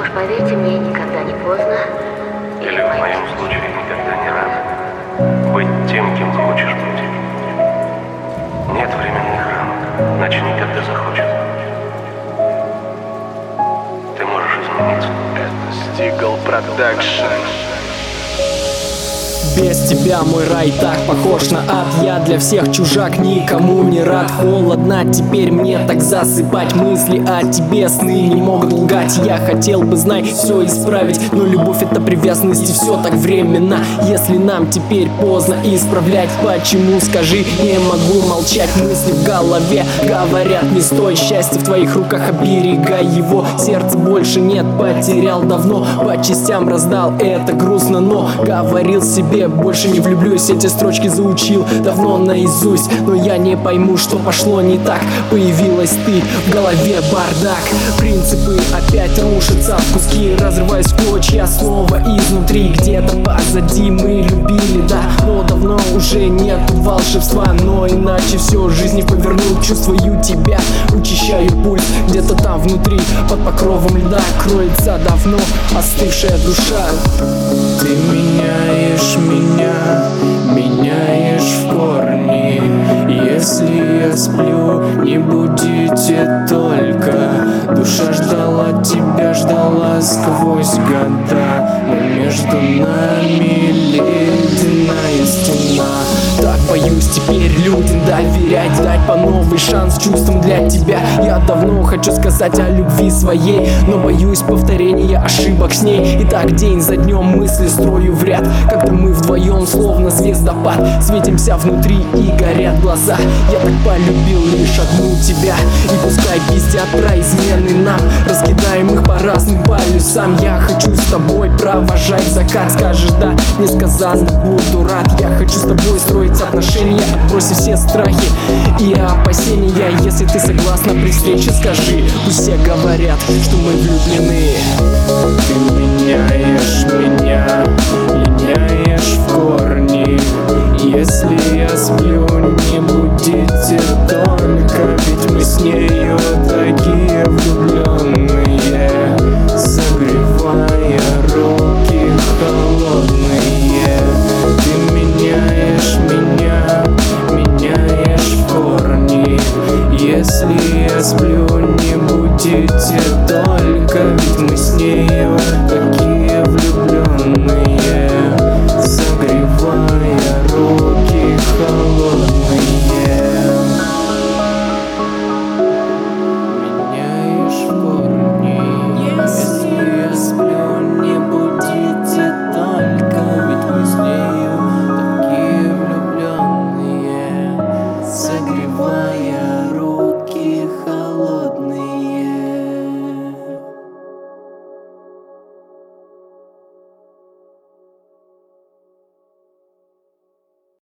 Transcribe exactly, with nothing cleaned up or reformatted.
Уж поверьте мне, никогда не поздно. Или в моем случае никогда не рано быть тем, кем хочешь быть. Нет временных рамок, начни, когда захочешь. Ты можешь измениться. Это Стигл Продакшн. Без тебя мой рай так похож на ад. Я для всех чужак, никому не рад. Холодно теперь мне так засыпать. Мысли о тебе, сны не могут лгать. Я хотел бы, знай, все исправить, но любовь — это привязанность, и все так временно. Если нам теперь поздно исправлять, почему, скажи, не могу молчать. Мысли в голове говорят: не стой, счастье в твоих руках, оберегай его. Сердце больше нет, потерял давно, по частям раздал, это грустно, но говорил себе: больше не влюблюсь. Эти строчки заучил давно наизусть, но я не пойму, что пошло не так. Появилась ты, в голове бардак. Принципы опять рушатся в куски, разрываясь в клочья снова изнутри. Где-то позади мы любили, да, но давно уже нет волшебства. Но иначе все жизни повернул, чувствую тебя, учащаю пульс. Где-то там внутри, под покровом льда, кроется давно остывшая душа. Ты меняешь меня, меняешь в корне. Если я сплю, не будите только. Душа ждала тебя, ждала сквозь года, но между нами ледяная стена. Так боюсь теперь людям доверять, дать по новый шанс чувствам для тебя. Я давно хочу сказать о любви своей, но боюсь повторения ошибок с ней. И так день за днем мысли строю в ряд, когда мы вдвоем словно звездопад светимся внутри и горят глаза. Я так полюбил лишь одну тебя, и пускай пиздят про измены нам, раскидаем их по разным полюсам. Я хочу с тобой провожать закат, скажешь да, несказанно буду рад. Я хочу с тобой строить отношения, отбросив все страхи и опасения. Если ты согласна при встрече, скажи, пусть все говорят, что мы влюблены. Ты меняешь меня, меняешь в корне. Если я сплю, не будите только, ведь мы с нею такие влюбленные.